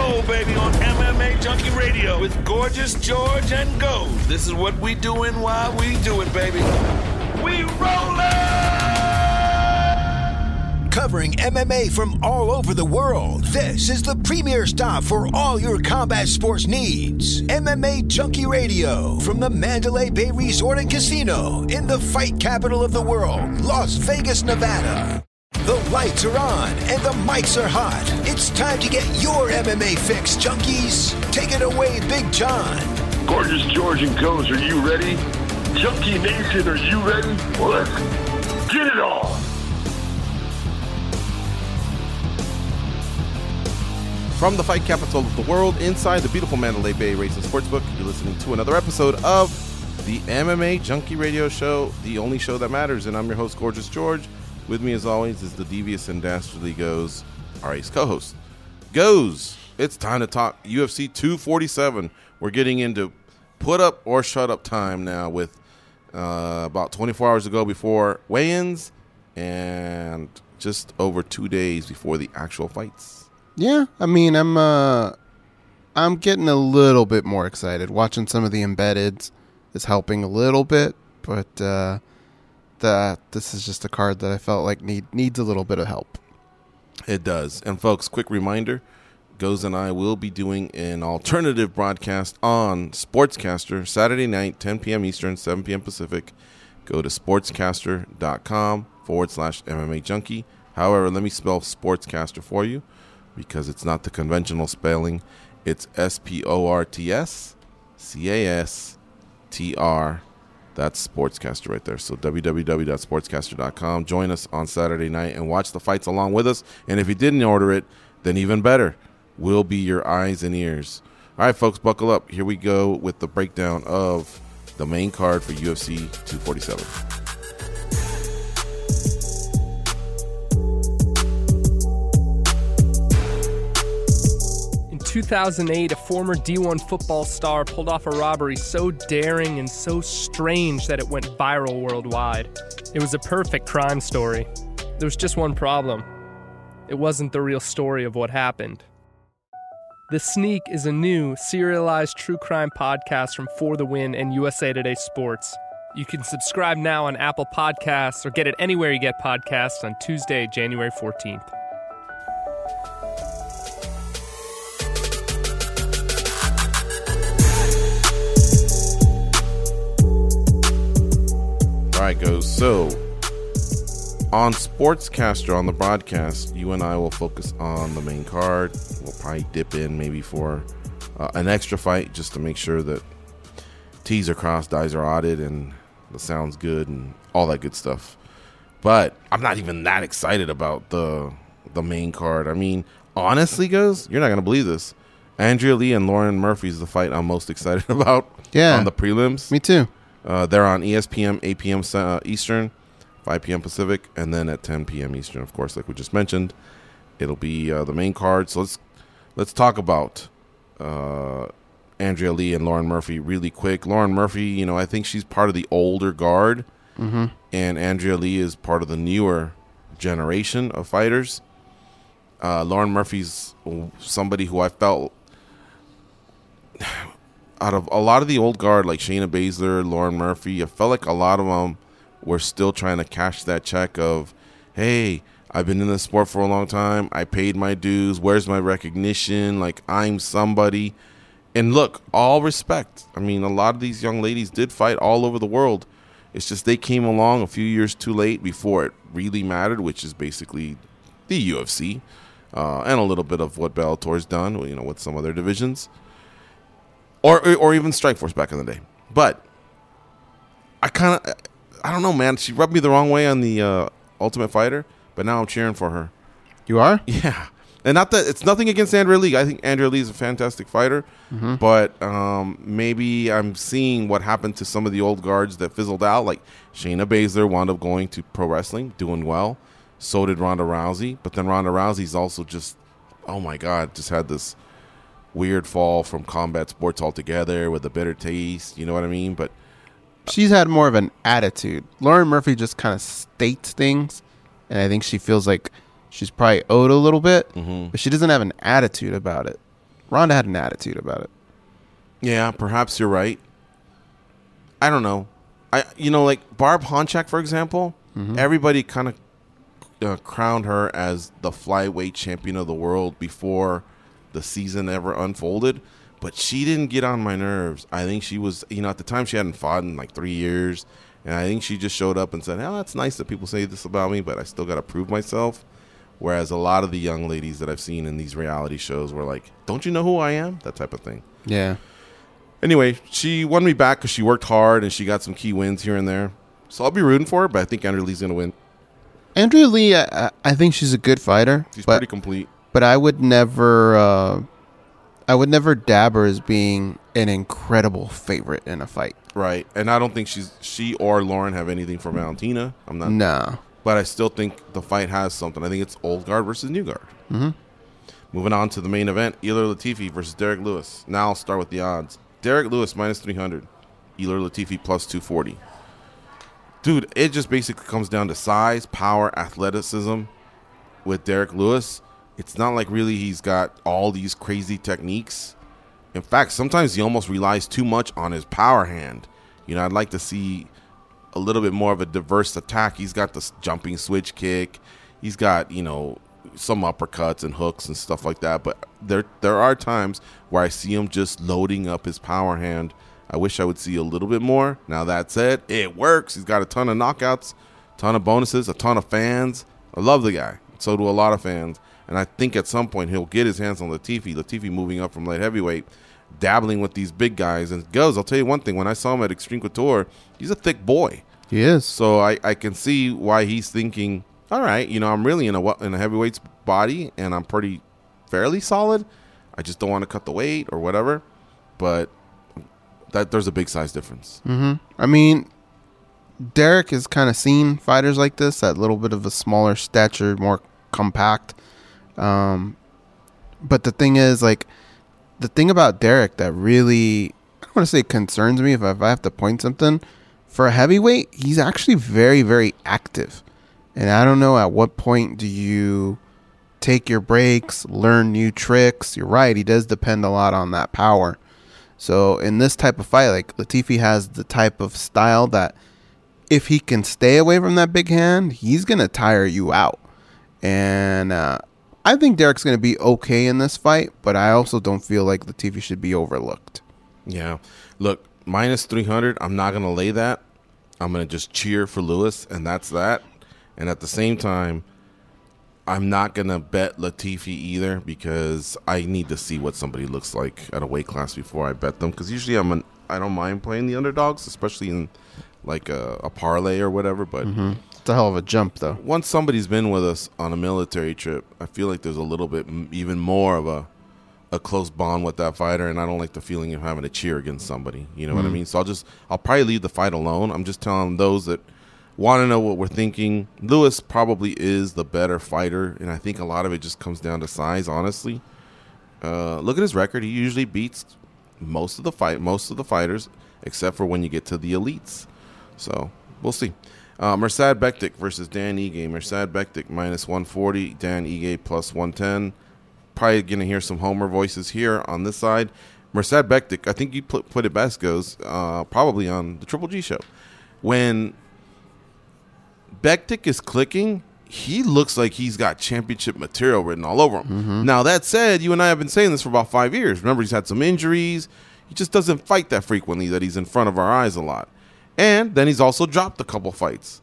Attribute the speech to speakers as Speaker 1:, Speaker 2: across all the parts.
Speaker 1: roll, baby, on MMA Junkie Radio with Gorgeous George and Gold. This is what we doing while we do it, baby. We rollin'!
Speaker 2: Covering MMA from all over the world, this is the premier stop for all your combat sports needs. MMA Junkie Radio from the Mandalay Bay Resort and Casino in the fight capital of the world, Las Vegas, Nevada. The lights are on and the mics are hot. It's time to get your MMA fix, junkies. Take it away, Big John.
Speaker 3: Gorgeous George and Goes, are you ready? Junkie Nation, are you ready? Well, let's get it on.
Speaker 4: From the fight capital of the world, inside the beautiful Mandalay Bay Racing Sportsbook, you're listening to another episode of the MMA Junkie Radio Show, the only show that matters. And I'm your host, Gorgeous George. With me, as always, is the devious and dastardly Goes, our ace co-host. Goes, it's time to talk UFC 247. We're getting into put up or shut up time now with about 24 hours ago before weigh-ins and just over 2 days before the actual fights.
Speaker 5: Yeah, I mean, I'm getting a little bit more excited. Watching some of the embeddeds is helping a little bit, but this is just a card that I felt like needs a little bit of help.
Speaker 4: It does. And folks, quick reminder, Goes and I will be doing an alternative broadcast on Sportscaster Saturday night, 10 p.m. Eastern, 7 p.m. Pacific. Go to sportscaster.com/MMA Junkie. However, let me spell Sportscaster for you because it's not the conventional spelling. It's SPORTSCASTR. That's Sportscaster right there. So www.sportscaster.com. Join us on Saturday night and watch the fights along with us. And if you didn't order it, then even better. We'll be your eyes and ears. All right, folks, buckle up. Here we go with the breakdown of the main card for UFC 247.
Speaker 6: In 2008, a former D1 football star pulled off a robbery so daring and so strange that it went viral worldwide. It was a perfect crime story. There was just one problem. It wasn't the real story of what happened. The Sneak is a new, serialized true crime podcast from For the Win and USA Today Sports. You can subscribe now on Apple Podcasts or get it anywhere you get podcasts on Tuesday, January 14th.
Speaker 4: All right, Goes. So, on Sportscaster, on the broadcast, you and I will focus on the main card. We'll probably dip in maybe for an extra fight just to make sure that T's are crossed, I's are dotted, and the sound's good and all that good stuff. But I'm not even that excited about the main card. I mean, honestly, Goes, you're not going to believe this. Andrea Lee and Lauren Murphy is the fight I'm most excited about on the prelims.
Speaker 5: Me too.
Speaker 4: They're on ESPN, 8 p.m. Eastern, 5 p.m. Pacific, and then at 10 p.m. Eastern, of course, like we just mentioned. It'll be the main card. So let's talk about Andrea Lee and Lauren Murphy really quick. Lauren Murphy, I think she's part of the older guard, and Andrea Lee is part of the newer generation of fighters. Lauren Murphy's somebody who I felt out of a lot of the old guard, like Shayna Baszler, Lauren Murphy, I felt like a lot of them were still trying to cash that check of, hey, I've been in the sport for a long time. I paid my dues. Where's my recognition? Like, I'm somebody. And look, all respect. I mean, a lot of these young ladies did fight all over the world. It's just they came along a few years too late before it really mattered, which is basically the UFC and a little bit of what Bellator's done, with some of their divisions. Or even Strikeforce back in the day. But I don't know, man. She rubbed me the wrong way on the Ultimate Fighter, but now I'm cheering for her.
Speaker 5: You are?
Speaker 4: Yeah. And not that it's nothing against Andrea Lee. I think Andrea Lee is a fantastic fighter, but maybe I'm seeing what happened to some of the old guards that fizzled out. Like Shayna Baszler wound up going to pro wrestling, doing well. So did Ronda Rousey. But then Ronda Rousey's also just, oh my God, just had this weird fall from combat sports altogether with a bitter taste. You know what I mean? But
Speaker 5: she's had more of an attitude. Lauren Murphy just kind of states things, and I think she feels like she's probably owed a little bit, but she doesn't have an attitude about it. Ronda had an attitude about it.
Speaker 4: Yeah, perhaps you're right. I don't know. Like Barb Honchak, for example, everybody kind of crowned her as the flyweight champion of the world before the season ever unfolded. But she didn't get on my nerves. I think she was, at the time she hadn't fought in like 3 years. And I think she just showed up and said, oh, it's nice that people say this about me, but I still got to prove myself. Whereas a lot of the young ladies that I've seen in these reality shows were like, don't you know who I am? That type of thing.
Speaker 5: Yeah.
Speaker 4: Anyway, she won me back because she worked hard and she got some key wins here and there. So I'll be rooting for her, but I think Andrea Lee's going to win.
Speaker 5: Andrea Lee, I think she's a good fighter.
Speaker 4: She's pretty complete.
Speaker 5: But I would never dab her as being an incredible favorite in a fight.
Speaker 4: Right. And I don't think she or Lauren have anything for Valentina. I'm not.
Speaker 5: No.
Speaker 4: But I still think the fight has something. I think it's old guard versus new guard.
Speaker 5: Mm-hmm.
Speaker 4: Moving on to the main event, Ilir Latifi versus Derek Lewis. Now I'll start with the odds. Derek Lewis minus 300. Ilir Latifi plus 240. Dude, it just basically comes down to size, power, athleticism with Derek Lewis. It's not like really he's got all these crazy techniques. In fact, sometimes he almost relies too much on his power hand. I'd like to see a little bit more of a diverse attack. He's got this jumping switch kick. He's got, some uppercuts and hooks and stuff like that. But there are times where I see him just loading up his power hand. I wish I would see a little bit more. Now, that said, it works. He's got a ton of knockouts, a ton of bonuses, a ton of fans. I love the guy. So do a lot of fans. And I think at some point he'll get his hands on Latifi. Latifi moving up from light heavyweight, dabbling with these big guys. And I'll tell you one thing. When I saw him at Extreme Couture, he's a thick boy.
Speaker 5: He is.
Speaker 4: So I can see why he's thinking, all right, I'm really in a heavyweight's body, and I'm fairly solid. I just don't want to cut the weight or whatever. But there's a big size difference.
Speaker 5: Mm-hmm. I mean, Derek has kind of seen fighters like this, that little bit of a smaller stature, more compact. But the thing is, like, the thing about Derek that really, I don't want to say concerns me, if I have to point something, for a heavyweight, he's actually very, very active. And I don't know at what point do you take your breaks, learn new tricks. You're right, he does depend a lot on that power. So in this type of fight, like, Latifi has the type of style that if he can stay away from that big hand, he's going to tire you out. And I think Derek's going to be okay in this fight, but I also don't feel like Latifi should be overlooked.
Speaker 4: Yeah. Look, minus 300, I'm not going to lay that. I'm going to just cheer for Lewis, and that's that. And at the same time, I'm not going to bet Latifi either because I need to see what somebody looks like at a weight class before I bet them. Because usually I don't mind playing the underdogs, especially in like a parlay or whatever. But
Speaker 5: it's a hell of a jump, though.
Speaker 4: Once somebody's been with us on a military trip, I feel like there's a little bit even more of a close bond with that fighter, and I don't like the feeling of having to cheer against somebody. You know what I mean? So I'll probably leave the fight alone. I'm just telling those that want to know what we're thinking. Lewis probably is the better fighter, and I think a lot of it just comes down to size, honestly. Look at his record. He usually beats most of the fighters, except for when you get to the elites. So we'll see. Mirsad Bektic versus Dan Ige. Mirsad Bektic minus 140, Dan Ige plus 110. Probably going to hear some homer voices here on this side. Mirsad Bektic, I think you put it best, goes probably on the Triple G show. When Bektic is clicking, he looks like he's got championship material written all over him. Now, that said, you and I have been saying this for about 5 years. Remember, he's had some injuries. He just doesn't fight that frequently, that he's in front of our eyes a lot. And then he's also dropped a couple fights.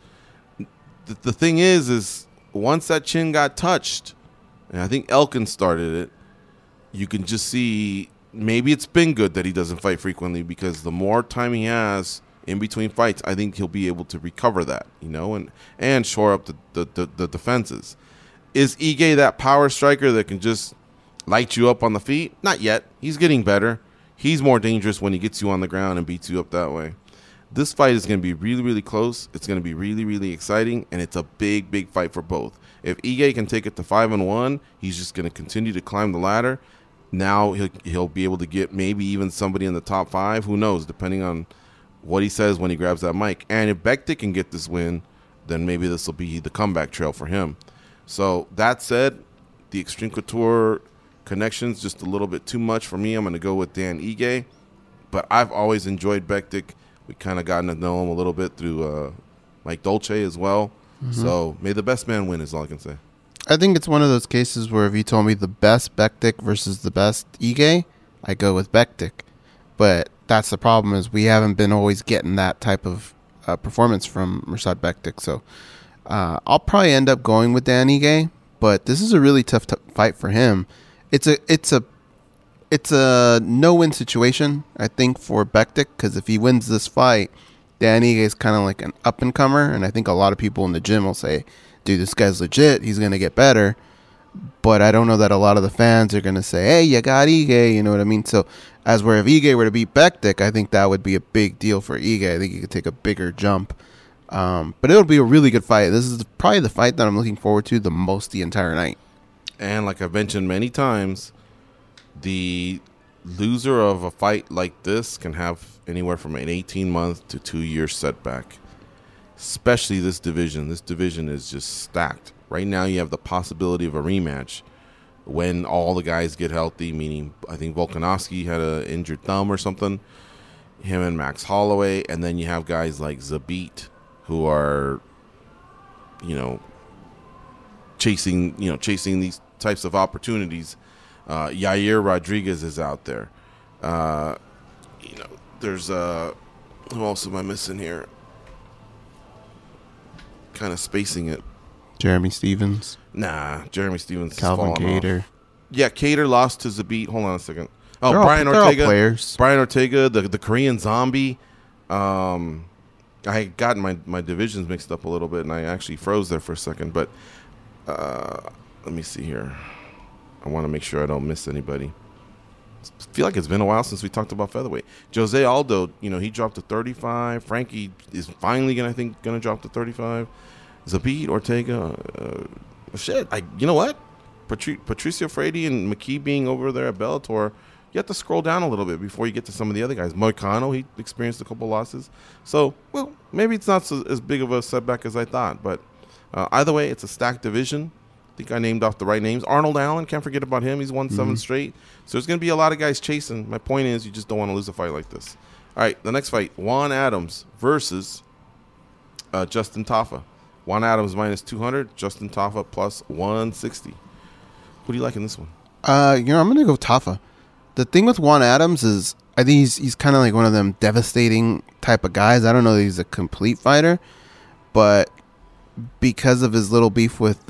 Speaker 4: The thing is once that chin got touched, and I think Elkin started it, you can just see maybe it's been good that he doesn't fight frequently, because the more time he has in between fights, I think he'll be able to recover that, and shore up the defenses. Is Ige that power striker that can just light you up on the feet? Not yet. He's getting better. He's more dangerous when he gets you on the ground and beats you up that way. This fight is going to be really, really close. It's going to be really, really exciting, and it's a big, big fight for both. If Ige can take it to 5-1, he's just going to continue to climb the ladder. Now he'll be able to get maybe even somebody in the top 5. Who knows, depending on what he says when he grabs that mic. And if Bektic can get this win, then maybe this will be the comeback trail for him. So that said, the Extreme Couture connections just a little bit too much for me. I'm going to go with Dan Ige. But I've always enjoyed Bektic. We kind of gotten to know him a little bit through Mike Dolce as well. So may the best man win is all I can say.
Speaker 5: I think it's one of those cases where if you told me the best Bektic versus the best Ige, I go with Bektic. But that's the problem is we haven't been always getting that type of performance from Mirsad Bektic. So I'll probably end up going with Dan Ige, but this is a really tough fight for him. It's a no-win situation, I think, for Bektic, because if he wins this fight, Dan Ige is kind of like an up-and-comer, and I think a lot of people in the gym will say, dude, this guy's legit, he's going to get better. But I don't know that a lot of the fans are going to say, hey, you got Ige, you know what I mean? So as where if Ige were to beat Bektic, I think that would be a big deal for Ige. I think he could take a bigger jump. But it'll be a really good fight. This is probably the fight that I'm looking forward to the most the entire night.
Speaker 4: And like I've mentioned many times, the loser of a fight like this can have anywhere from an 18-month to 2-year setback, especially this division. This division is just stacked. Right now you have the possibility of a rematch when all the guys get healthy, meaning I think Volkanovski had an injured thumb or something, him and Max Holloway, and then you have guys like Zabit who are, chasing these types of opportunities. Yair Rodriguez is out there. There's who else am I missing here? Kind of spacing it.
Speaker 5: Jeremy Stevens.
Speaker 4: Nah, Jeremy Stevens.
Speaker 5: Calvin Kattar.
Speaker 4: Yeah, Kattar lost to Zabit. Hold on a second. Oh,
Speaker 5: They're
Speaker 4: Brian
Speaker 5: all
Speaker 4: Ortega.
Speaker 5: Players.
Speaker 4: Brian Ortega, the Korean Zombie. I had gotten my divisions mixed up a little bit, and I actually froze there for a second. But let me see here. I want to make sure I don't miss anybody. I feel like it's been a while since we talked about featherweight. Jose Aldo, he dropped to 35. Frankie is finally gonna drop to 35. Zabit, Ortega, you know what? Patricio Freire and McKee being over there at Bellator, you have to scroll down a little bit before you get to some of the other guys. Moicano, he experienced a couple losses. So, well, maybe it's not as big of a setback as I thought. But either way, it's a stacked division. I think I named off the right names. Arnold Allen, can't forget about him. He's won 7 straight. So there's going to be a lot of guys chasing. My point is you just don't want to lose a fight like this. All right, the next fight, Juan Adams versus Justin Tafa. Juan Adams minus 200, Justin Tafa plus 160. Who do you like in this one?
Speaker 5: I'm going to go Tafa. The thing with Juan Adams is I think he's kind of like one of them devastating type of guys. I don't know that he's a complete fighter, but because of his little beef with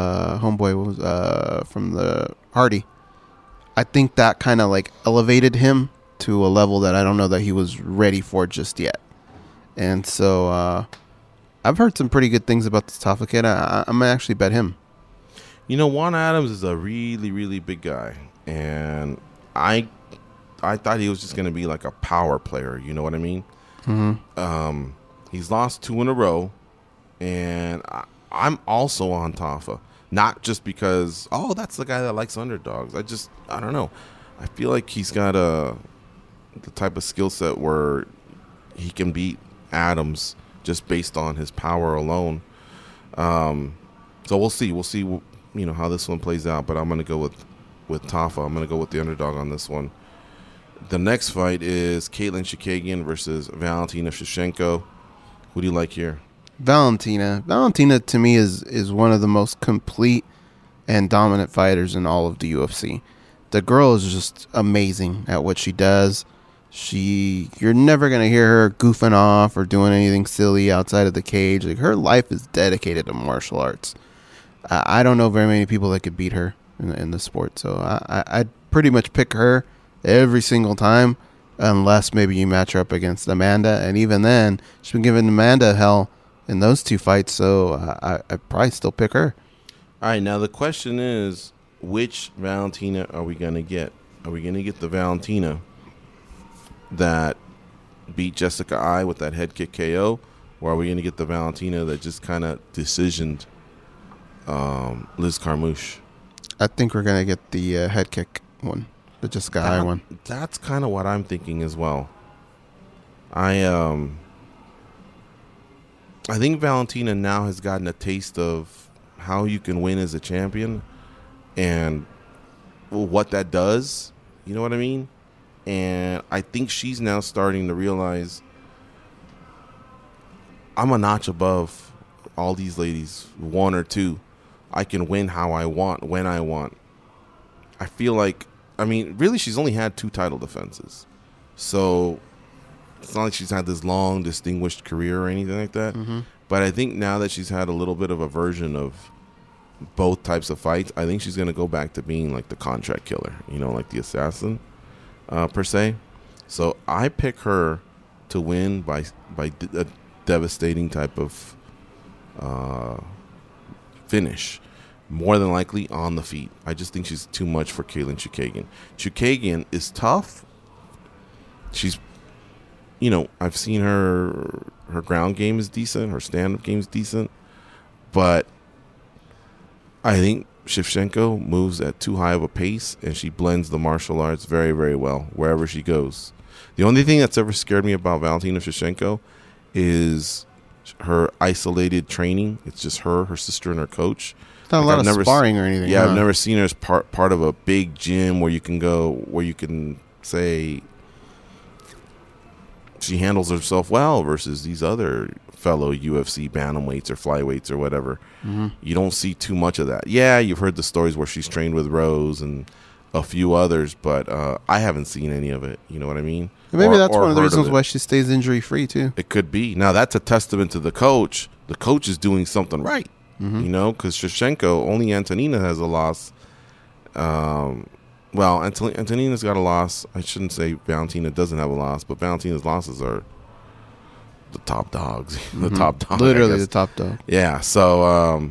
Speaker 5: homeboy from the Hardy, I think that kind of like elevated him to a level that I don't know that he was ready for just yet. And so I've heard some pretty good things about this Tafa kid. I'm going to actually bet him.
Speaker 4: Juan Adams is a really, really big guy. And I thought he was just going to be like a power player. You know what I mean? Mm-hmm. He's lost 2 in a row. And I'm also on Tafa. Not just because, that's the guy that likes underdogs. I don't know. I feel like he's got the type of skill set where he can beat Adams just based on his power alone. So we'll see. We'll see, how this one plays out. But I'm going to go with Tafa. I'm going to go with the underdog on this one. The next fight is Caitlin Chikagian versus Valentina Shevchenko. Who do you like here?
Speaker 5: Valentina to me is one of the most complete and dominant fighters in all of the UFC. The girl is just amazing at what she does. You're never going to hear her goofing off or doing anything silly outside of the cage. Like, her life is dedicated to martial arts. I don't know very many people that could beat her in the sport. So I'd pretty much pick her every single time unless maybe you match her up against Amanda. And even then, she's been giving Amanda hell in those 2 fights, so I'd probably still pick her.
Speaker 4: All right, now the question is, which Valentina are we going to get? Are we going to get the Valentina that beat Jessica Ai with that head kick KO, or are we going to get the Valentina that just kind of decisioned Liz Carmouche?
Speaker 5: I think we're going to get the head kick one, the Jessica Ai one.
Speaker 4: That's kind of what I'm thinking as well. I think Valentina now has gotten a taste of how you can win as a champion, and what that does. You know what I mean? And I think she's now starting to realize I'm a notch above all these ladies, one or two. I can win how I want, when I want. I feel like, I mean, really, she's only had 2 title defenses. So it's not like she's had this long, distinguished career or anything like that. Mm-hmm. But I think now that she's had a little bit of a version of both types of fights, I think she's going to go back to being like the contract killer, you know, like the assassin, per se. So I pick her to win by a devastating type of finish. More than likely on the feet. I just think she's too much for Katlyn Chookagian. Chookagian is tough. She's, you know, I've seen her ground game is decent. Her stand-up game is decent. But I think Shevchenko moves at too high of a pace, and she blends the martial arts very, very well wherever she goes. The only thing that's ever scared me about Valentina Shevchenko is her isolated training. It's just her sister, and her coach.
Speaker 5: Not a lot of sparring or anything.
Speaker 4: Yeah, I've never seen her as part of a big gym where you can go, where you can say she handles herself well versus these other fellow UFC bantamweights or flyweights or whatever. Mm-hmm. You don't see too much of that. Yeah, you've heard the stories where she's trained with Rose and a few others, but I haven't seen any of it. You know what I mean?
Speaker 5: Maybe that's one of the reasons why she stays injury-free, too.
Speaker 4: It could be. Now, that's a testament to the coach. The coach is doing something right. Mm-hmm. You know, because Shevchenko, only Antonina has a loss. Well, Antonina's got a loss. I shouldn't say Valentina doesn't have a loss, but Valentina's losses are the top dogs. The top dog.
Speaker 5: Literally the top dog.
Speaker 4: Yeah, so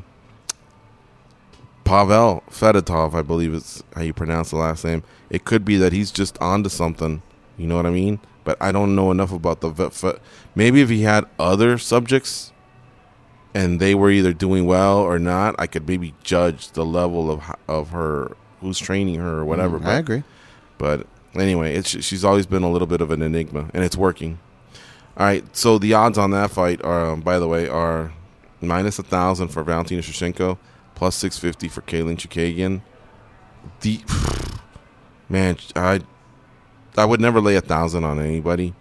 Speaker 4: Pavel Fedotov, I believe is how you pronounce the last name. It could be that he's just onto something. You know what I mean? But I don't know enough about maybe if he had other subjects and they were either doing well or not, I could maybe judge the level of her, who's training her or whatever.
Speaker 5: I agree.
Speaker 4: But anyway, she's always been a little bit of an enigma, and it's working. All right, so the odds on that fight are, by the way, are minus 1,000 for Valentina Shevchenko, plus 650 for Katlyn Chookagian. Man, I would never lay 1,000 on anybody,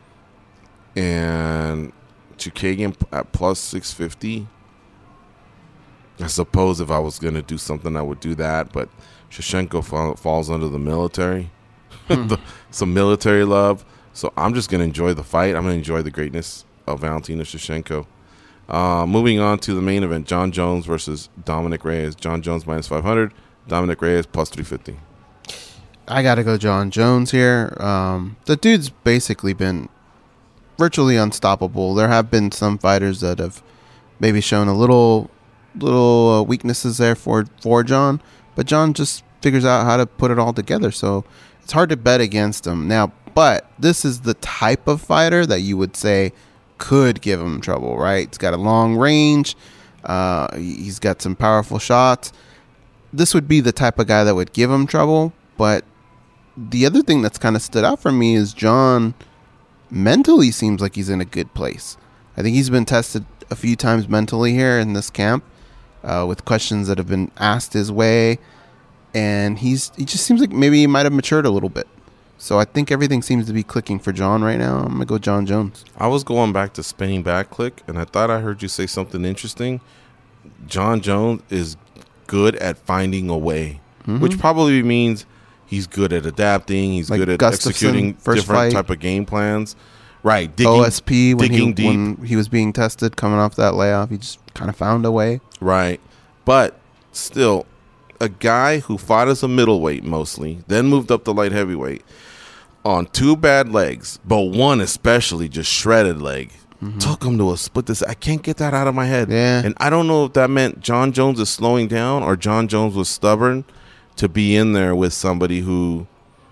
Speaker 4: and Chookagian at plus 650. I suppose if I was going to do something, I would do that. But Shevchenko falls under the military, some military love. So I'm just going to enjoy the fight. I'm going to enjoy the greatness of Valentina Shevchenko. Moving on to the main event, Jon Jones versus Dominick Reyes. Jon Jones minus 500, Dominick Reyes plus 350.
Speaker 5: I got to go Jon Jones here. The dude's basically been virtually unstoppable. There have been some fighters that have maybe shown a little weaknesses there for Jon, but Jon just figures out how to put it all together. So it's hard to bet against him now. But this is the type of fighter that you would say could give him trouble, right? He's got a long range. He's got some powerful shots. This would be the type of guy that would give him trouble. But the other thing that's kind of stood out for me is Jon mentally seems like he's in a good place. I think he's been tested a few times mentally here in this camp with questions that have been asked his way. And he just seems like maybe he might have matured a little bit. So I think everything seems to be clicking for Jon right now. I'm going to go Jon Jones.
Speaker 4: I was going back to spinning back click, and I thought I heard you say something interesting. Jon Jones is good at finding a way, which probably means he's good at adapting. He's good at executing different type of game plans. Right.
Speaker 5: OSP, when he was being tested coming off that layoff, he just kind of found a way.
Speaker 4: Right. But still, a guy who fought as a middleweight mostly, then moved up to light heavyweight, on 2 bad legs, but one especially just shredded leg, took him to a split. I can't get that out of my head.
Speaker 5: Yeah.
Speaker 4: And I don't know if that meant Jon Jones is slowing down or Jon Jones was stubborn to be in there with somebody who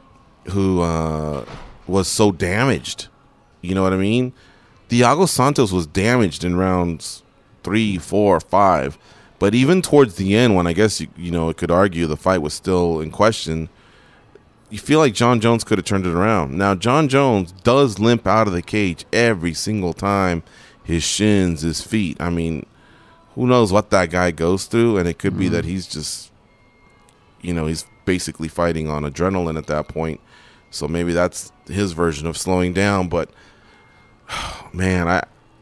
Speaker 4: was so damaged. You know what I mean? Thiago Santos was damaged in rounds 3, 4, 5. But even towards the end, when I guess it could argue the fight was still in question, you feel like Jon Jones could have turned it around. Now, Jon Jones does limp out of the cage every single time. His shins, his feet. I mean, who knows what that guy goes through, and it could be that he's just, he's basically fighting on adrenaline at that point. So maybe that's his version of slowing down. But man,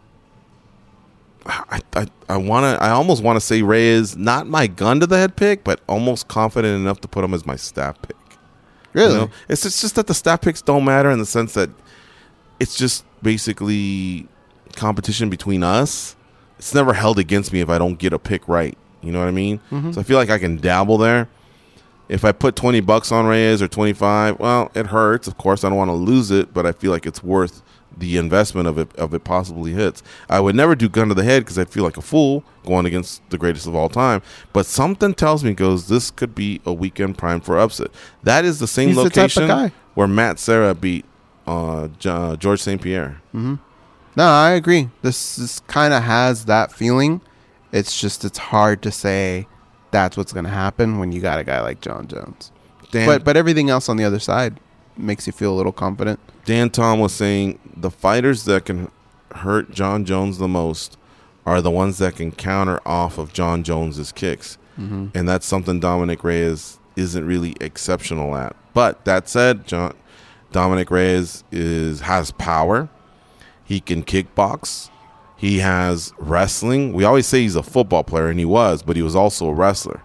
Speaker 4: I almost want to say Reyes, not my gun to the head pick, but almost confident enough to put him as my staff pick.
Speaker 5: Really?
Speaker 4: You know? It's just that the staff picks don't matter in the sense that it's just basically competition between us. It's never held against me if I don't get a pick right. You know what I mean? Mm-hmm. So I feel like I can dabble there. If I put $20 on Reyes or 25, well, it hurts. Of course, I don't want to lose it, but I feel like it's worth the investment of it possibly hits. I would never do gun to the head because I feel like a fool going against the greatest of all time. But something tells me this could be a weekend prime for upset. That is the same
Speaker 5: He's
Speaker 4: location
Speaker 5: the type of guy.
Speaker 4: where Matt Serra beat George St. Pierre.
Speaker 5: Mm-hmm. No, I agree. This kind of has that feeling. It's just it's hard to say that's what's going to happen when you got a guy like John Jones. But everything else on the other side makes you feel a little confident.
Speaker 4: Dan Tom was saying the fighters that can hurt John Jones the most are the ones that can counter off of John Jones's kicks. Mm-hmm. And that's something Dominic Reyes isn't really exceptional at. But that said, Dominic Reyes has power. He can kickbox. He has wrestling. We always say he's a football player, and he was, but he was also a wrestler.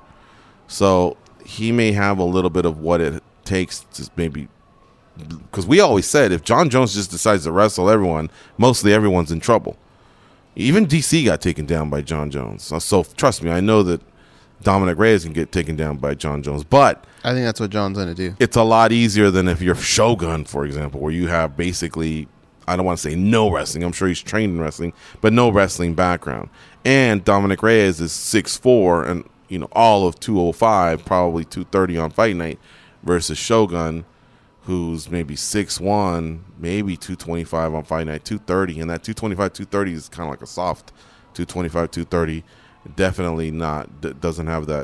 Speaker 4: So he may have a little bit of what it takes to maybe, because we always said if John Jones just decides to wrestle everyone, mostly everyone's in trouble. Even DC got taken down by John Jones. So trust me, I know that Dominic Reyes can get taken down by John Jones, but
Speaker 5: I think that's what John's going to do.
Speaker 4: It's a lot easier than if you're Shogun, for example, where you have basically, I don't want to say no wrestling. I'm sure he's trained in wrestling, but no wrestling background. And Dominic Reyes is 6'4", and all of 205, probably 230 on fight night, versus Shogun, who's maybe 6'1", maybe 225 on fight night, 230, and that 225, 230 is kind of like a soft 225, 230. Definitely doesn't have that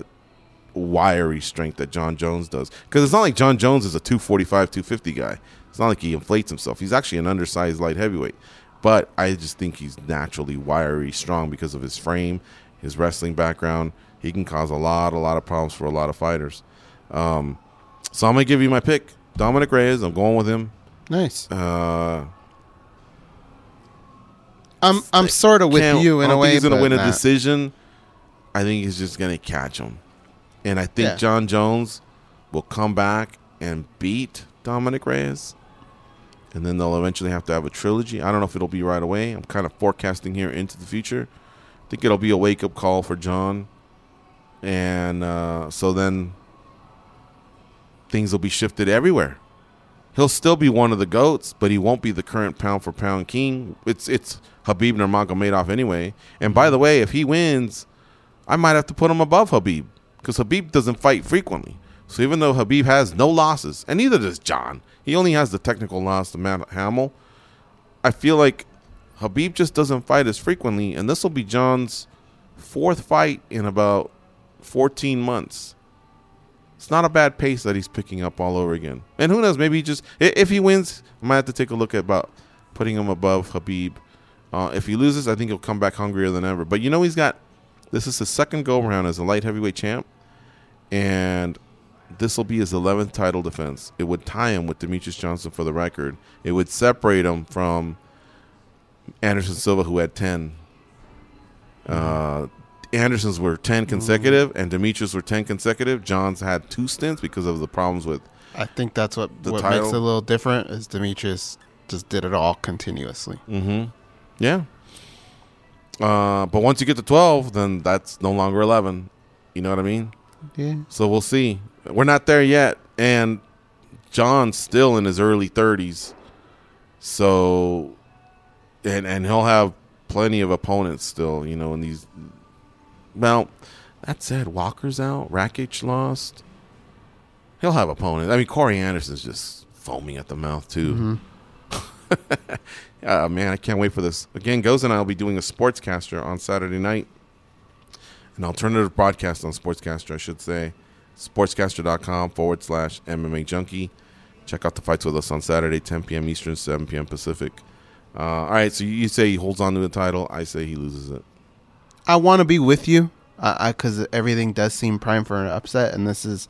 Speaker 4: wiry strength that John Jones does. Because it's not like John Jones is a 245, 250 guy. It's not like he inflates himself. He's actually an undersized light heavyweight. But I just think he's naturally wiry, strong because of his frame, his wrestling background. He can cause a lot of problems for a lot of fighters. So I'm going to give you my pick. Dominic Reyes. I'm going with him.
Speaker 5: Nice. I'm sort of with you in a way.
Speaker 4: I think he's going to win a
Speaker 5: nah.
Speaker 4: decision. I think he's just going to catch him. And I think John Jones will come back and beat Dominic Reyes. And then they'll eventually have to have a trilogy. I don't know if it'll be right away. I'm kind of forecasting here into the future. I think it'll be a wake-up call for John. And so then things will be shifted everywhere. He'll still be one of the GOATs, but he won't be the current pound-for-pound king. It's Khabib Nurmagomedov anyway. And by the way, if he wins, I might have to put him above Khabib because Khabib doesn't fight frequently. So even though Khabib has no losses, and neither does John, he only has the technical loss to Matt Hamill, I feel like Khabib just doesn't fight as frequently, and this will be John's fourth fight in about 14 months. It's not a bad pace that he's picking up all over again. And who knows, maybe if he wins, I might have to take a look at about putting him above Khabib. If he loses, I think he'll come back hungrier than ever. But this is his second go-around as a light heavyweight champ, and this will be his 11th title defense. It would tie him with Demetrius Johnson for the record. It would separate him from Anderson Silva, who had 10. Anderson's were 10 consecutive, and Demetrius were 10 consecutive. John's had 2 stints because of the problems with
Speaker 5: I think that's what makes
Speaker 4: title.
Speaker 5: it a little different is Demetrius just did it all continuously.
Speaker 4: Mm-hmm. Yeah. But once you get to 12, then that's no longer 11. You know what I mean?
Speaker 5: Yeah.
Speaker 4: So we'll see. We're not there yet, and John's still in his early 30s. So, and he'll have plenty of opponents still, in these. Well, that said, Walker's out. Rakic lost. He'll have opponents. I mean, Corey Anderson's just foaming at the mouth, too. Mm-hmm. Man, I can't wait for this. Again, Goz and I will be doing a Sportscaster on Saturday night. An alternative broadcast on Sportscaster, I should say. Sportscaster.com/MMA Junkie. Check out the fights with us on Saturday, 10 p.m. Eastern, 7 p.m. Pacific. All right, so you say he holds on to the title. I say he loses it.
Speaker 5: I want to be with you because everything does seem prime for an upset, and this is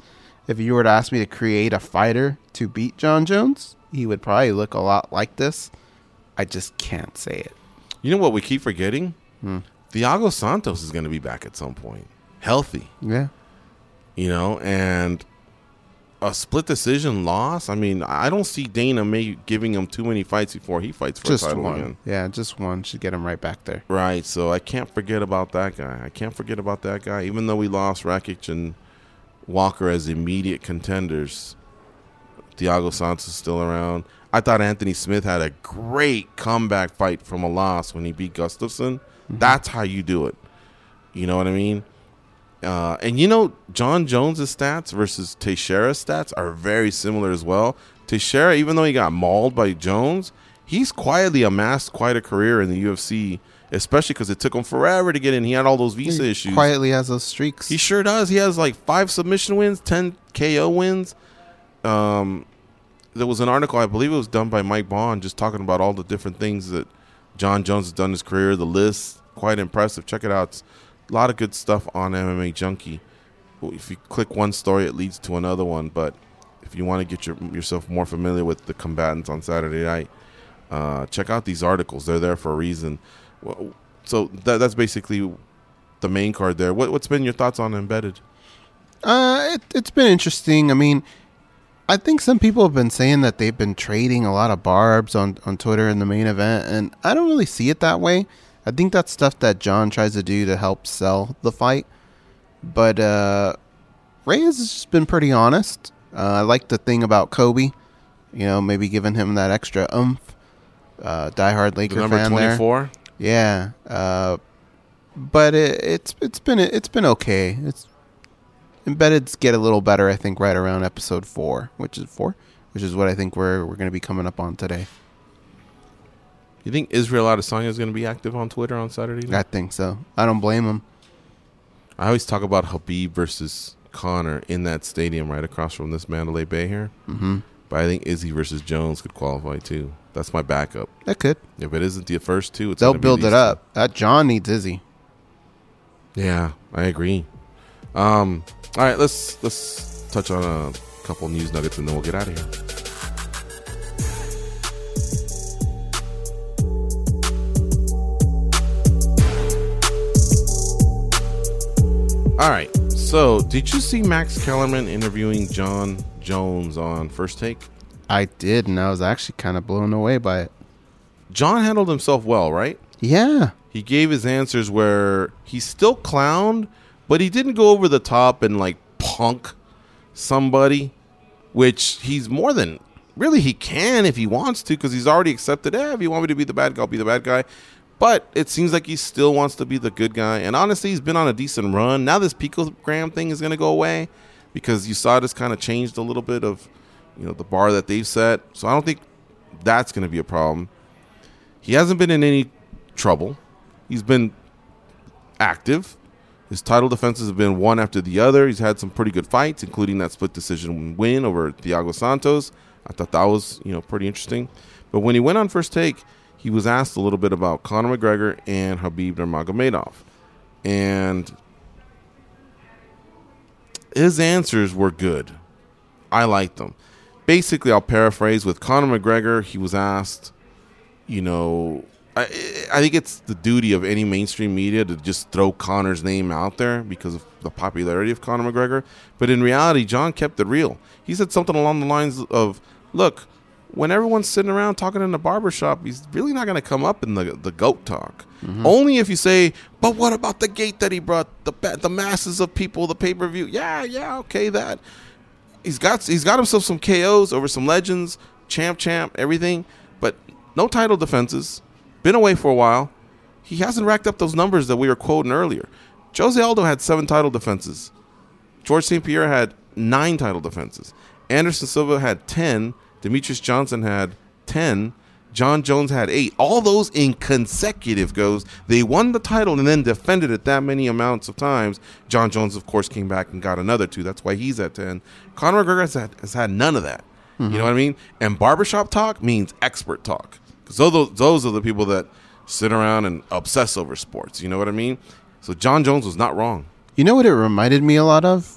Speaker 5: if you were to ask me to create a fighter to beat John Jones, he would probably look a lot like this. I just can't say it.
Speaker 4: You know what we keep forgetting? Thiago Santos is going to be back at some point, healthy.
Speaker 5: Yeah.
Speaker 4: You know, and a split decision loss. I mean, I don't see Dana giving him too many fights before he fights for a title
Speaker 5: one.
Speaker 4: again.
Speaker 5: Yeah, just one should get him right back there.
Speaker 4: Right, so I can't forget about that guy. Even though we lost Rakic and Walker as immediate contenders, Thiago Santos is still around. I thought Anthony Smith had a great comeback fight from a loss when he beat Gustafsson. That's how you do it. You know what I mean? And you know, John Jones' stats versus Teixeira's stats are very similar as well. Teixeira, even though he got mauled by Jones, he's quietly amassed quite a career in the UFC, especially because it took him forever to get in. He had all those visa issues.
Speaker 5: Quietly has those streaks.
Speaker 4: He sure does. He has like 5 submission wins, 10 KO wins. There was an article, I believe it was done by Mike Bond, just talking about all the different things that John Jones has done in his career. The list, quite impressive. Check it out. It's a lot of good stuff on MMA Junkie. If you click one story, it leads to another one. But if you want to get yourself more familiar with the combatants on Saturday night, check out these articles. They're there for a reason. So that's basically the main card there. What's been your thoughts on Embedded?
Speaker 5: It's been interesting. I mean, I think some people have been saying that they've been trading a lot of barbs on Twitter in the main event, and I don't really see it that way. I think that's stuff that John tries to do to help sell the fight. But Reyes has just been pretty honest. I like the thing about Kobe, maybe giving him that extra oomph. Diehard Laker
Speaker 4: number
Speaker 5: fan
Speaker 4: 24?
Speaker 5: There. Yeah. But it's been okay. Embeddeds get a little better, I think, right around episode 4, which is what I think we're going to be coming up on today.
Speaker 4: You think Israel Adesanya is going to be active on Twitter on Saturday night?
Speaker 5: I think so. I don't blame him.
Speaker 4: I always talk about Khabib versus Conor in that stadium right across from this Mandalay Bay here. Mm-hmm. But I think Izzy versus Jones could qualify too. That's my backup.
Speaker 5: That could.
Speaker 4: If it isn't the first two,
Speaker 5: they'll build it up. That John needs Izzy.
Speaker 4: Yeah, I agree. All right, let's touch on a couple news nuggets and then we'll get out of here. All right, so did you see Max Kellerman interviewing John Jones on First Take?
Speaker 5: I did, and I was actually kind of blown away by it.
Speaker 4: John handled himself well, right?
Speaker 5: Yeah.
Speaker 4: He gave his answers where he still clowned, but he didn't go over the top and like punk somebody, which he's more than really he can if he wants to, because he's already accepted, if you want me to be the bad guy, I'll be the bad guy. But it seems like he still wants to be the good guy. And honestly, he's been on a decent run. Now this picogram thing is going to go away because USADA's kind of changed a little bit of, the bar that they've set. So I don't think that's going to be a problem. He hasn't been in any trouble. He's been active. His title defenses have been one after the other. He's had some pretty good fights, including that split decision win over Thiago Santos. I thought that was, pretty interesting. But when he went on First Take, he was asked a little bit about Conor McGregor and Khabib Nurmagomedov. And his answers were good. I liked them. Basically, I'll paraphrase. With Conor McGregor, he was asked, I think it's the duty of any mainstream media to just throw Conor's name out there because of the popularity of Conor McGregor. But in reality, John kept it real. He said something along the lines of, look, when everyone's sitting around talking in the barbershop, he's really not going to come up in the GOAT talk. Mm-hmm. Only if you say, but what about the gate that he brought, the masses of people, the pay-per-view? Yeah, okay, that. He's got himself some KOs over some legends, champ, everything, but no title defenses. Been away for a while. He hasn't racked up those numbers that we were quoting earlier. Jose Aldo had 7 title defenses. George St. Pierre had 9 title defenses. Anderson Silva had 10. Demetrius Johnson had 10. John Jones had 8. All those in consecutive goes. They won the title and then defended it that many amounts of times. John Jones, of course, came back and got another 2. That's why he's at 10. Conor McGregor has had none of that. Mm-hmm. You know what I mean? And barbershop talk means expert talk. Because those are the people that sit around and obsess over sports. You know what I mean? So John Jones was not wrong.
Speaker 5: You know what it reminded me a lot of? That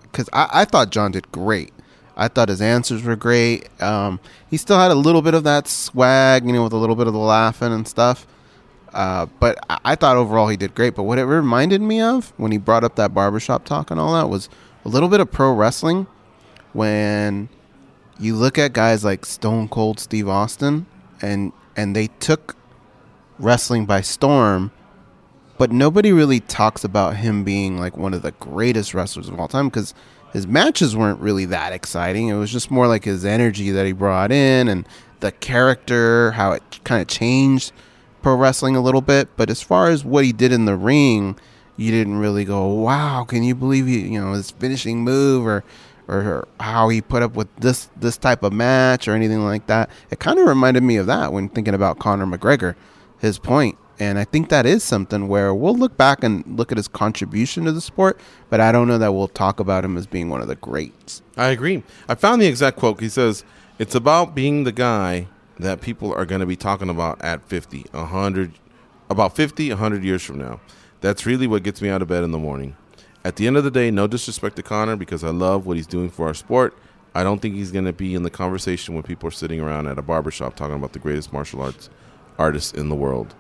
Speaker 5: because I thought John did great. I thought his answers were great. He still had a little bit of that swag, with a little bit of the laughing and stuff. But I thought overall he did great. But what it reminded me of when he brought up that barbershop talk and all that was a little bit of pro wrestling. When you look at guys like Stone Cold Steve Austin, and they took wrestling by storm, but nobody really talks about him being like one of the greatest wrestlers of all time because his matches weren't really that exciting. It was just more like his energy that he brought in and the character, how it kind of changed pro wrestling a little bit. But as far as what he did in the ring, you didn't really go, wow, can you believe his finishing move or how he put up with this type of match or anything like that. It kind of reminded me of that when thinking about Conor McGregor, his point. And I think that is something where we'll look back and look at his contribution to the sport, but I don't know that we'll talk about him as being one of the greats.
Speaker 4: I agree. I found the exact quote. He says, it's about being the guy that people are going to be talking about at 50, 100, about 50, 100 years from now. That's really what gets me out of bed in the morning. At the end of the day, no disrespect to Conor because I love what he's doing for our sport. I don't think he's going to be in the conversation when people are sitting around at a barbershop talking about the greatest martial arts artist in the world.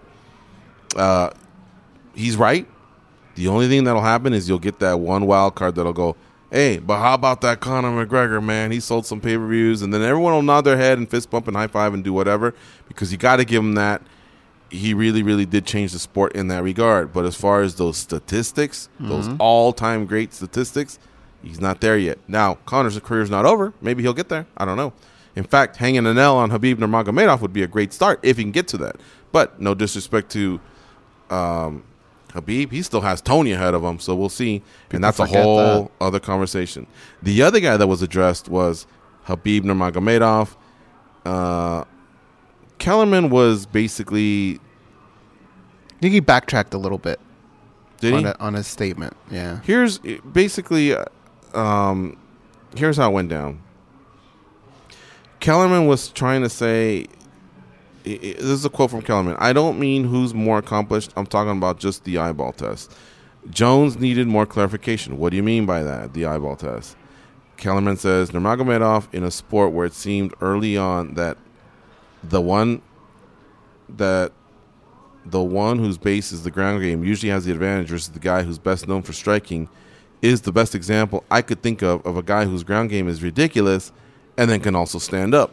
Speaker 4: He's right. The only thing that'll happen is you'll get that one wild card that'll go, hey, but how about that Conor McGregor, man? He sold some pay-per-views, and then everyone will nod their head and fist bump and high five and do whatever because you got to give him that. He really, really did change the sport in that regard. But as far as those statistics, those all-time great statistics, he's not there yet. Now, Conor's career's not over. Maybe he'll get there. I don't know. In fact, hanging an L on Khabib Nurmagomedov would be a great start if he can get to that. But no disrespect to Khabib, he still has Tony ahead of him, so we'll see. And that's a whole other conversation. The other guy that was addressed was Khabib Nurmagomedov. Kellerman was basically...
Speaker 5: I think he backtracked a little bit.
Speaker 4: Did he?
Speaker 5: On his statement, yeah.
Speaker 4: Here's basically... here's how it went down. Kellerman was trying to say... This is a quote from Kellerman. I don't mean who's more accomplished. I'm talking about just the eyeball test. Jones needed more clarification. What do you mean by that, the eyeball test? Kellerman says, Nurmagomedov, in a sport where it seemed early on that the one whose base is the ground game usually has the advantage versus the guy who's best known for striking, is the best example I could think of a guy whose ground game is ridiculous and then can also stand up.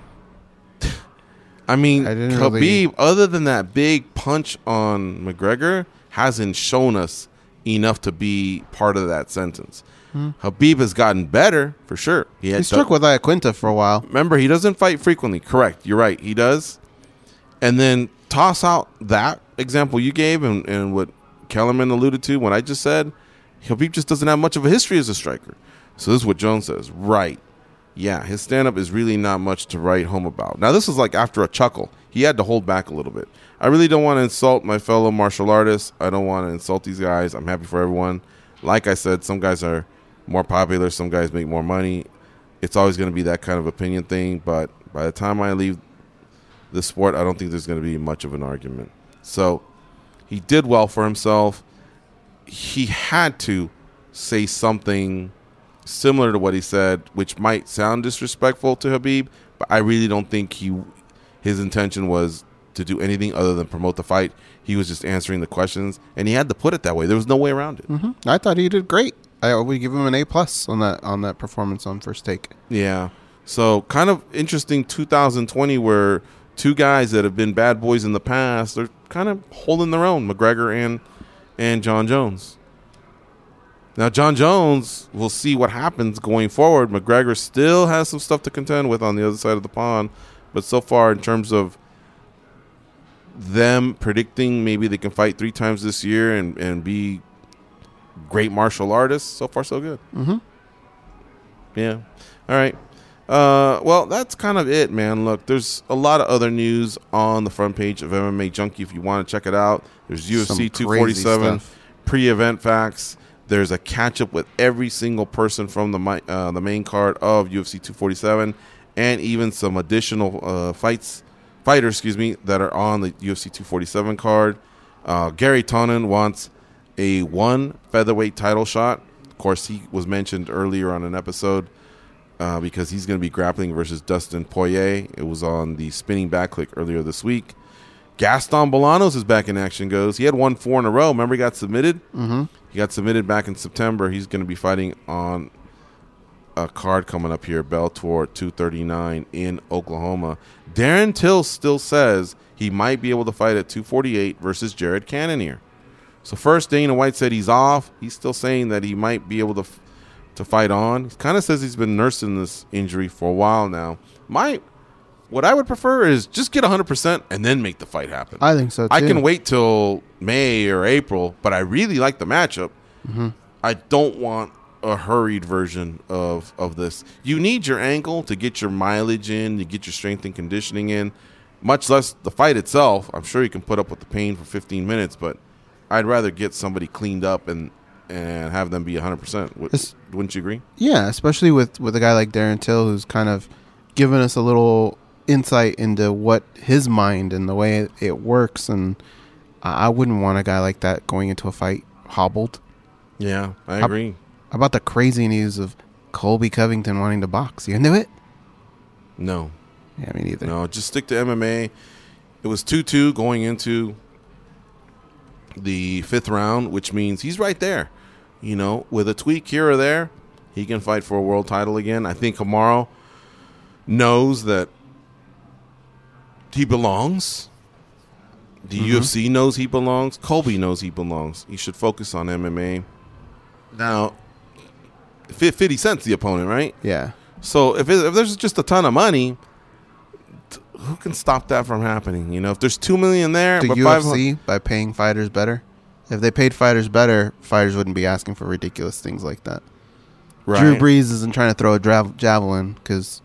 Speaker 4: I mean, Khabib, other than that big punch on McGregor, hasn't shown us enough to be part of that sentence. Khabib has gotten better, for sure.
Speaker 5: He struck with Iaquinta for a while.
Speaker 4: Remember, he doesn't fight frequently. Correct. You're right. He does. And then toss out that example you gave and what Kellerman alluded to, what I just said. Khabib just doesn't have much of a history as a striker. So this is what Jones says. Right. Yeah, his stand-up is really not much to write home about. Now, this is like after a chuckle. He had to hold back a little bit. I really don't want to insult my fellow martial artists. I don't want to insult these guys. I'm happy for everyone. Like I said, some guys are more popular. Some guys make more money. It's always going to be that kind of opinion thing. But by the time I leave the sport, I don't think there's going to be much of an argument. So he did well for himself. He had to say something similar to what he said, which might sound disrespectful to Khabib, but I really don't think his intention was to do anything other than promote the fight. He was just answering the questions, and he had to put it that way. There was no way around it.
Speaker 5: I thought he did great. I would give him an A+ on that performance on First Take.
Speaker 4: Yeah. So kind of interesting 2020 where two guys that have been bad boys in the past, they're kind of holding their own, McGregor and John Jones. Now, John Jones, we'll see what happens going forward. McGregor still has some stuff to contend with on the other side of the pond. But so far, in terms of them predicting maybe they can fight 3 times this year and be great martial artists, so far so good. Yeah. All right. Well, that's kind of it, man. Look, there's a lot of other news on the front page of MMA Junkie if you want to check it out. There's UFC 247 pre-event facts. There's a catch-up with every single person from the main card of UFC 247 and even some additional fighters that are on the UFC 247 card. Gary Tonin wants a 1 featherweight title shot. Of course, he was mentioned earlier on an episode because he's going to be grappling versus Dustin Poirier. It was on the Spinning Back Click earlier this week. Gaston Bolanos is back in action, Goes. He had won 4 in a row. Remember, he got submitted? Mm-hmm. He got submitted back in September. He's going to be fighting on a card coming up here, Bellator 239 in Oklahoma. Darren Till still says he might be able to fight at 248 versus Jared Cannonier. So first, Dana White said he's off. He's still saying that he might be able to fight on. He kind of says he's been nursing this injury for a while now. What I would prefer is just get 100% and then make the fight happen.
Speaker 5: I think so, too.
Speaker 4: I can wait till May or April, but I really like the matchup. Mm-hmm. I don't want a hurried version of this. You need your ankle to get your mileage in, to get your strength and conditioning in, much less the fight itself. I'm sure you can put up with the pain for 15 minutes, but I'd rather get somebody cleaned up and have them be 100%. Wouldn't you agree?
Speaker 5: Yeah, especially with a guy like Darren Till, who's kind of given us a little insight into what his mind and the way it works, and I wouldn't want a guy like that going into a fight hobbled.
Speaker 4: Yeah, I agree.
Speaker 5: How about the crazy news of Colby Covington wanting to box? You into it?
Speaker 4: No.
Speaker 5: Yeah, me neither.
Speaker 4: No, just stick to MMA. It was 2-2 going into the 5th round, which means he's right there. You know, with a tweak here or there, he can fight for a world title again. I think Kamaru knows that he belongs. The UFC knows he belongs. Colby knows he belongs. He should focus on MMA. Now, 50 Cent's the opponent, right?
Speaker 5: Yeah.
Speaker 4: So if there's just a ton of money, who can stop that from happening? You know, if there's $2 million there,
Speaker 5: the UFC by paying fighters better. If they paid fighters better, fighters wouldn't be asking for ridiculous things like that. Right. Drew Brees isn't trying to throw a javelin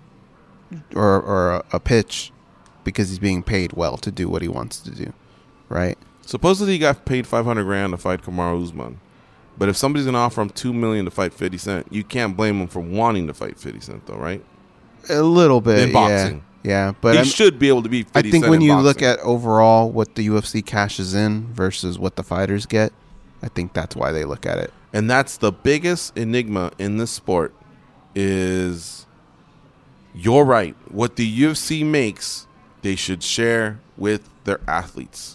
Speaker 5: or a pitch because he's being paid well to do what he wants to do, right?
Speaker 4: Supposedly he got paid $500,000 to fight Kamaru Usman. But if somebody's going to offer him $2 million to fight 50 Cent, you can't blame him for wanting to fight 50 Cent, though, right?
Speaker 5: A little bit,
Speaker 4: in boxing.
Speaker 5: Yeah, but
Speaker 4: he should be able to be 50 Cent.
Speaker 5: I think when you look at overall what the UFC cashes in versus what the fighters get, I think that's why they look at it.
Speaker 4: And that's the biggest enigma in this sport is, you're right, what the UFC makes, they should share with their athletes.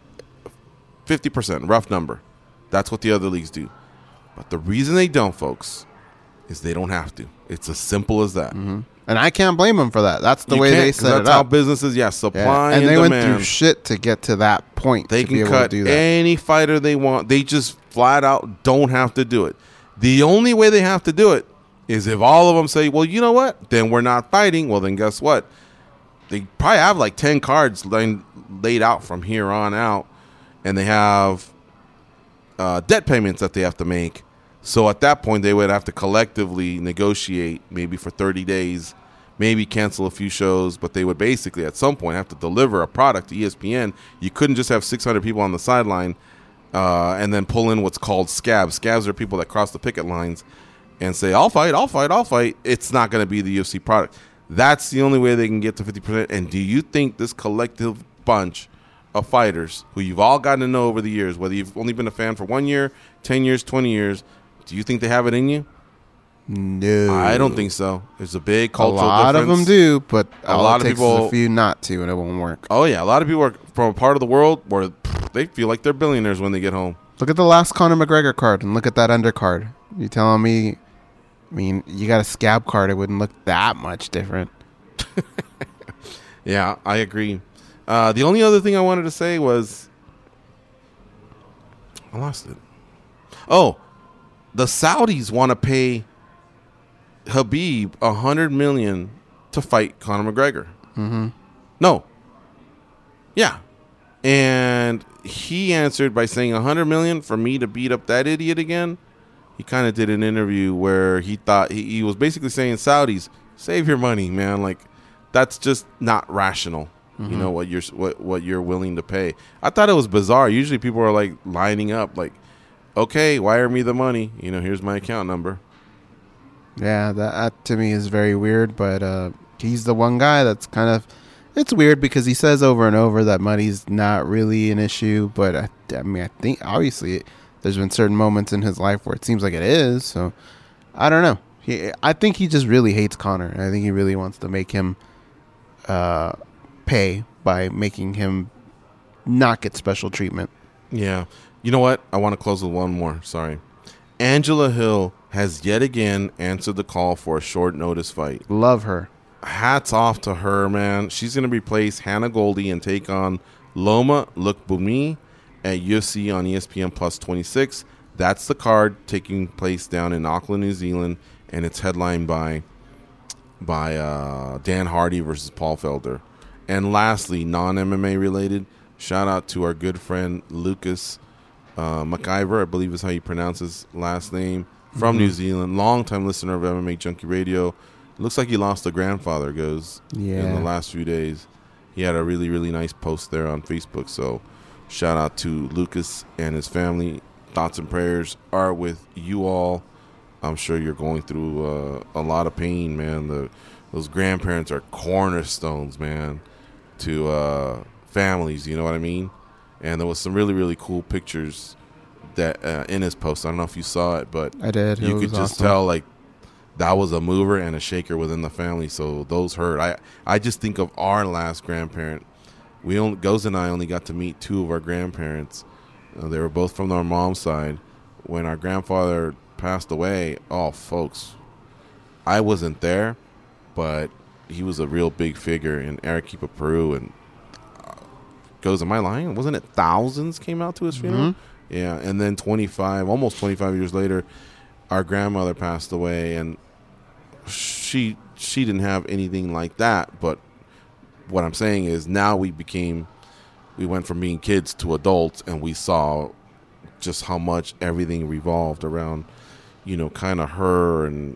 Speaker 4: 50%, rough number. That's what the other leagues do. But the reason they don't, folks, is they don't have to. It's as simple as that.
Speaker 5: Mm-hmm. And I can't blame them for that. That's the way they set it up.
Speaker 4: That's how business is. Supply and
Speaker 5: they
Speaker 4: demand.
Speaker 5: went through shit to get to that point.
Speaker 4: They can cut any fighter they want. They just flat out don't have to do it. The only way they have to do it is if all of them say, well, you know what? Then we're not fighting. Well, then guess what? They probably have like 10 cards laid out from here on out. And they have debt payments that they have to make. So at that point, they would have to collectively negotiate maybe for 30 days, maybe cancel a few shows, but they would basically at some point have to deliver a product to ESPN. You couldn't just have 600 people on the sideline and then pull in what's called scabs. Scabs are people that cross the picket lines and say, I'll fight. It's not going to be the UFC product. That's the only way they can get to 50%. And do you think this collective bunch of fighters who you've all gotten to know over the years, whether you've only been a fan for 1 year, 10 years, 20 years, do you think they have it in you?
Speaker 5: No.
Speaker 4: I don't think so. There's a big cultural difference.
Speaker 5: A lot of them do, but
Speaker 4: a lot of people,
Speaker 5: is a few not to, and it won't work.
Speaker 4: Oh, yeah. A lot of people are from a part of the world where they feel like they're billionaires when they get home.
Speaker 5: Look at the last Conor McGregor card and look at that undercard. You telling me, I mean, you got a scab card, it wouldn't look that much different.
Speaker 4: Yeah, I agree. The only other thing I wanted to say was I lost it. Oh, the Saudis want to pay Khabib $100 million to fight Conor McGregor.
Speaker 5: Mm-hmm.
Speaker 4: No. Yeah. And he answered by saying $100 million for me to beat up that idiot again. He kind of did an interview where he thought he was basically saying, Saudis, save your money, man. Like, that's just not rational. Mm-hmm. You know what you're willing to pay. I thought it was bizarre. Usually people are like lining up, like, okay, wire me the money. You know, here's my account number.
Speaker 5: Yeah, that to me is very weird. But he's the one guy that's kind of. It's weird because he says over and over that money's not really an issue. But I mean, I think obviously there's been certain moments in his life where it seems like it is. So I don't know. I think he just really hates Conor. I think he really wants to make him pay by making him not get special treatment.
Speaker 4: Yeah. You know what? I want to close with one more. Sorry. Angela Hill has yet again answered the call for a short notice fight.
Speaker 5: Love her.
Speaker 4: Hats off to her, man. She's going to replace Hannah Goldie and take on Loma Lookboonmee at UFC on ESPN Plus 26. That's the card taking place down in Auckland, New Zealand, and it's headlined by Dan Hardy versus Paul Felder. And lastly, non-MMA related, shout out to our good friend Lucas McIver, I believe is how you pronounce his last name, from New Zealand, longtime listener of MMA Junkie Radio. Looks like he lost a grandfather, in the last few days. He had a really, really nice post there on Facebook. So shout out to Lucas and his family. Thoughts and prayers are with you all. I'm sure you're going through a lot of pain, man. Those grandparents are cornerstones, man, to families, you know what I mean? And there was some really, really cool pictures that in his post. I don't know if you saw it, but
Speaker 5: I did.
Speaker 4: You could just tell, like, that was a mover and a shaker within the family. So those hurt. I just think of our last grandparent. Goz and I only got to meet two of our grandparents. They were both from our mom's side. When our grandfather passed away, oh, folks, I wasn't there, but he was a real big figure in Arequipa, Peru. And Goz, am I lying? Wasn't it thousands came out to his funeral? Mm-hmm. Yeah, and then almost 25 years later, our grandmother passed away, and she didn't have anything like that. But what I'm saying is now we went from being kids to adults, and we saw just how much everything revolved around, kind of her, and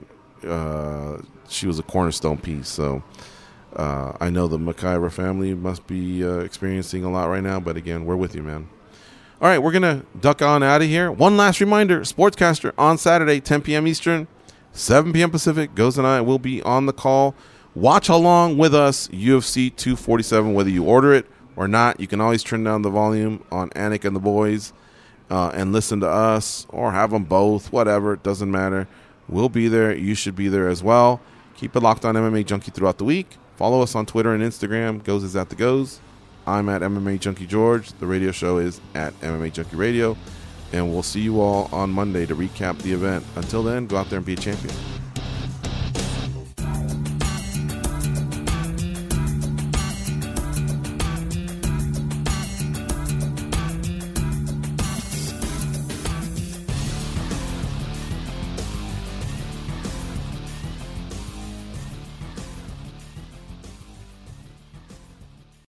Speaker 4: she was a cornerstone piece. So I know the McIver family must be experiencing a lot right now, but again, we're with you, man. All right, we're going to duck on out of here. One last reminder, Sportscaster on Saturday, 10 p.m. Eastern, 7 p.m. Pacific. Goz and I will be on the call. Watch along with us, UFC 247, whether you order it or not. You can always turn down the volume on Anik and the Boys and listen to us, or have them both, whatever. It doesn't matter. We'll be there. You should be there as well. Keep it locked on MMA Junkie throughout the week. Follow us on Twitter and Instagram. Goz is at the Goz. I'm at MMA Junkie George. The radio show is at MMA Junkie Radio. And we'll see you all on Monday to recap the event. Until then, go out there and be a champion.